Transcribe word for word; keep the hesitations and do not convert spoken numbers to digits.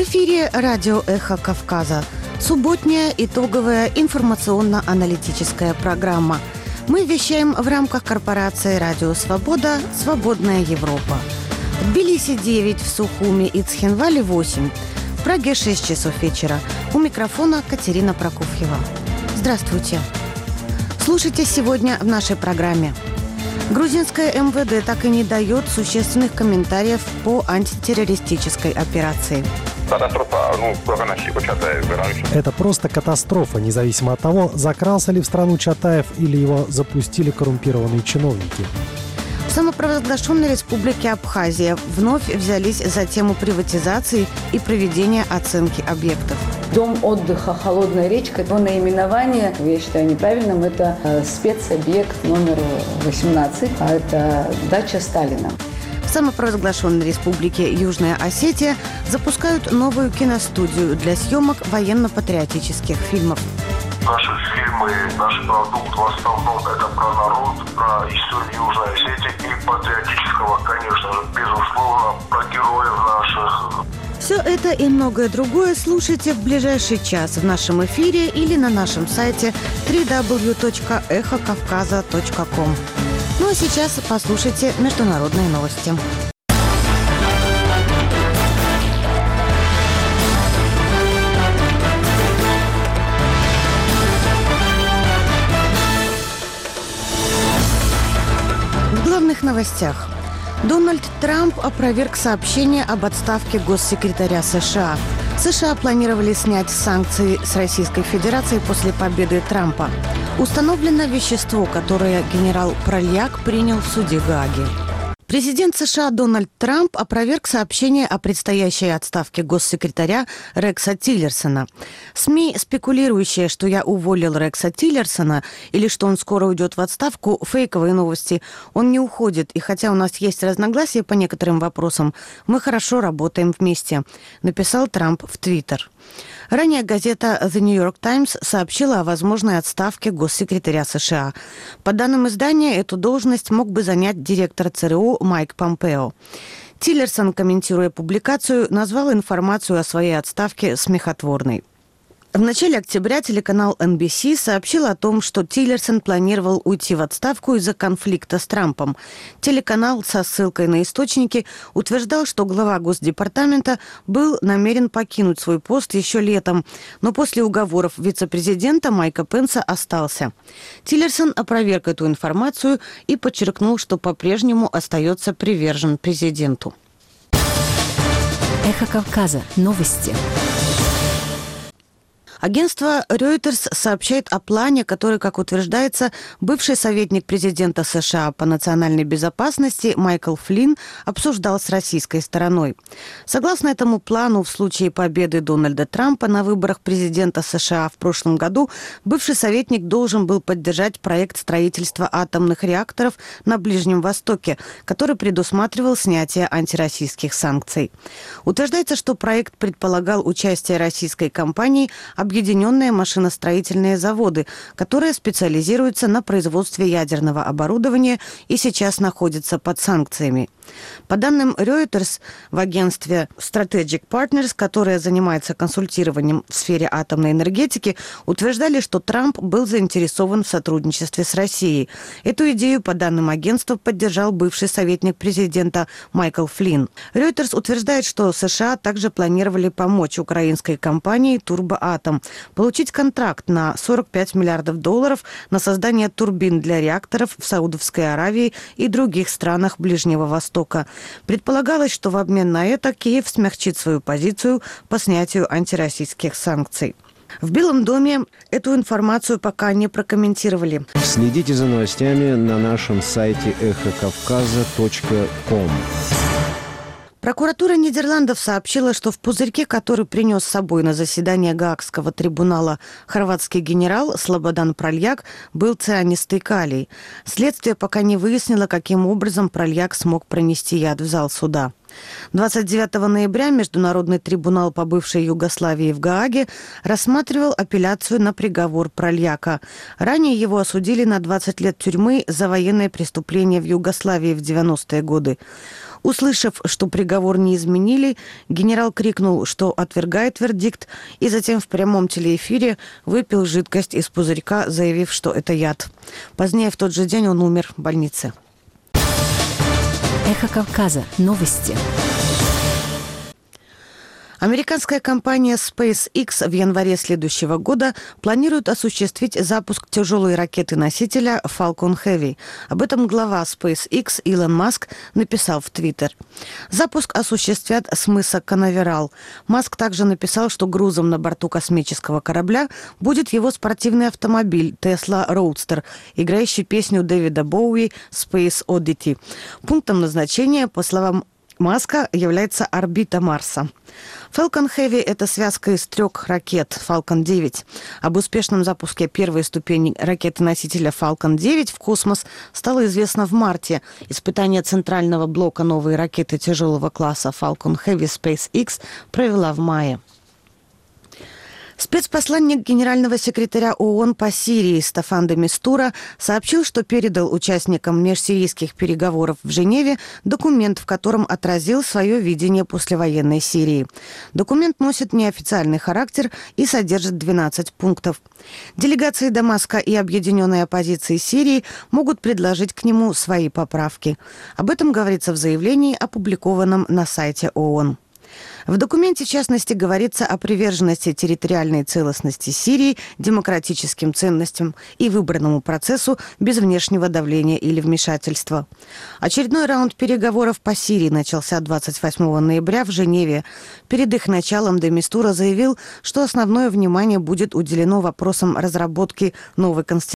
эфире радио «Эхо Кавказа». Субботняя итоговая информационно-аналитическая программа. Мы вещаем в рамках корпорации «Радио Свобода. Свободная Европа». В Тбилиси девять, в Сухуми и Цхинвале восемь. В Праге шесть часов вечера. У микрофона Катерина Прокофьева. Здравствуйте. Слушайте сегодня в нашей программе. Грузинское эм вэ дэ так и не дает существенных комментариев по антитеррористической операции. Это просто катастрофа, независимо от того, закрался ли в страну Чатаев или его запустили коррумпированные чиновники. В самопровозглашенной республике Абхазия вновь взялись за тему приватизации и проведения оценки объектов. Дом отдыха «Холодная речка», его наименование, я считаю неправильным, это спецобъект номер восемнадцать, а это дача Сталина. В самопровозглашенной республике Южная Осетия запускают новую киностудию для съемок военно-патриотических фильмов. Наши фильмы, наш продукт в основном это про народ, про историю Южной Осетии и патриотического, конечно же, безусловно, про героев наших. Все это и многое другое слушайте в ближайший час в нашем эфире или на нашем сайте дабл ю дабл ю дабл ю точка эхо кавказа точка ком. Ну а сейчас послушайте международные новости. В главных новостях. Дональд Трамп опроверг сообщение об отставке госсекретаря США. США планировали снять санкции с Российской Федерации после победы Трампа. Установлено вещество, которое генерал Проляк принял в суде Гааги. Президент США Дональд Трамп опроверг сообщение о предстоящей отставке госсекретаря Рекса Тиллерсона. СМИ, спекулирующие, что я уволил Рекса Тиллерсона или что он скоро уйдет в отставку, фейковые новости. Он не уходит, и хотя у нас есть разногласия по некоторым вопросам, мы хорошо работаем вместе, написал Трамп в Твиттер. Ранее газета The New York Times сообщила о возможной отставке госсекретаря США. По данным издания, эту должность мог бы занять директор ЦРУ Майк Помпео. Тиллерсон, комментируя публикацию, назвал информацию о своей отставке смехотворной. В начале октября телеканал эн би си сообщил о том, что Тиллерсон планировал уйти в отставку из-за конфликта с Трампом. Телеканал со ссылкой на источники утверждал, что глава Госдепартамента был намерен покинуть свой пост еще летом, но после уговоров вице-президента Майка Пенса остался. Тиллерсон опроверг эту информацию и подчеркнул, что по-прежнему остается привержен президенту. Эхо Кавказа. Новости. Агентство Reuters сообщает о плане, который, как утверждается, бывший советник президента США по национальной безопасности Майкл Флинн обсуждал с российской стороной. Согласно этому плану, в случае победы Дональда Трампа на выборах президента США в прошлом году, бывший советник должен был поддержать проект строительства атомных реакторов на Ближнем Востоке, который предусматривал снятие антироссийских санкций. Утверждается, что проект предполагал участие российской компании Объединенные машиностроительные заводы, которые специализируются на производстве ядерного оборудования и сейчас находятся под санкциями. По данным Reuters, в агентстве Strategic Partners, которое занимается консультированием в сфере атомной энергетики, утверждали, что Трамп был заинтересован в сотрудничестве с Россией. Эту идею, по данным агентства, поддержал бывший советник президента Майкл Флинн. Reuters утверждает, что США также планировали помочь украинской компании «Турбоатом» получить контракт на сорок пять миллиардов долларов на создание турбин для реакторов в Саудовской Аравии и других странах Ближнего Востока. Предполагалось, что в обмен на это Киев смягчит свою позицию по снятию антироссийских санкций. В Белом доме эту информацию пока не прокомментировали. Следите за новостями на нашем сайте эхо кавказа точка ком. Прокуратура Нидерландов сообщила, что в пузырьке, который принес с собой на заседание Гаагского трибунала хорватский генерал Слободан Проляк, был цианистый калий. Следствие пока не выяснило, каким образом Проляк смог пронести яд в зал суда. двадцать девятого ноября Международный трибунал по бывшей Югославии в Гааге рассматривал апелляцию на приговор Проляка. Ранее его осудили на двадцать лет тюрьмы за военные преступления в Югославии в девяностые годы. Услышав, что приговор не изменили, генерал крикнул, что отвергает вердикт, и затем в прямом телеэфире выпил жидкость из пузырька, заявив, что это яд. Позднее в тот же день он умер в больнице. Эхо Кавказа. Новости. Американская компания SpaceX в январе следующего года планирует осуществить запуск тяжелой ракеты-носителя Falcon Heavy. Об этом глава SpaceX Илон Маск написал в Твиттер. Запуск осуществят с мыса Канаверал. Маск также написал, что грузом на борту космического корабля будет его спортивный автомобиль Tesla Roadster, играющий песню Дэвида Боуи «Space Oddity». Пунктом назначения, по словам Маска, является орбита Марса. Falcon Heavy – это связка из трех ракет Falcon девять. Об успешном запуске первой ступени ракеты-носителя Falcon девять в космос стало известно в марте. Испытание центрального блока новой ракеты тяжелого класса Falcon Heavy SpaceX провела в мае. Спецпосланник генерального секретаря ООН по Сирии Стаффан де Мистура сообщил, что передал участникам межсирийских переговоров в Женеве документ, в котором отразил свое видение послевоенной Сирии. Документ носит неофициальный характер и содержит двенадцать пунктов. Делегации Дамаска и объединенной оппозиции Сирии могут предложить к нему свои поправки. Об этом говорится в заявлении, опубликованном на сайте ООН. В документе, в частности, говорится о приверженности территориальной целостности Сирии, демократическим ценностям и выборному процессу без внешнего давления или вмешательства. Очередной раунд переговоров по Сирии начался двадцать восьмого ноября в Женеве. Перед их началом де Мистура заявил, что основное внимание будет уделено вопросам разработки новой конституции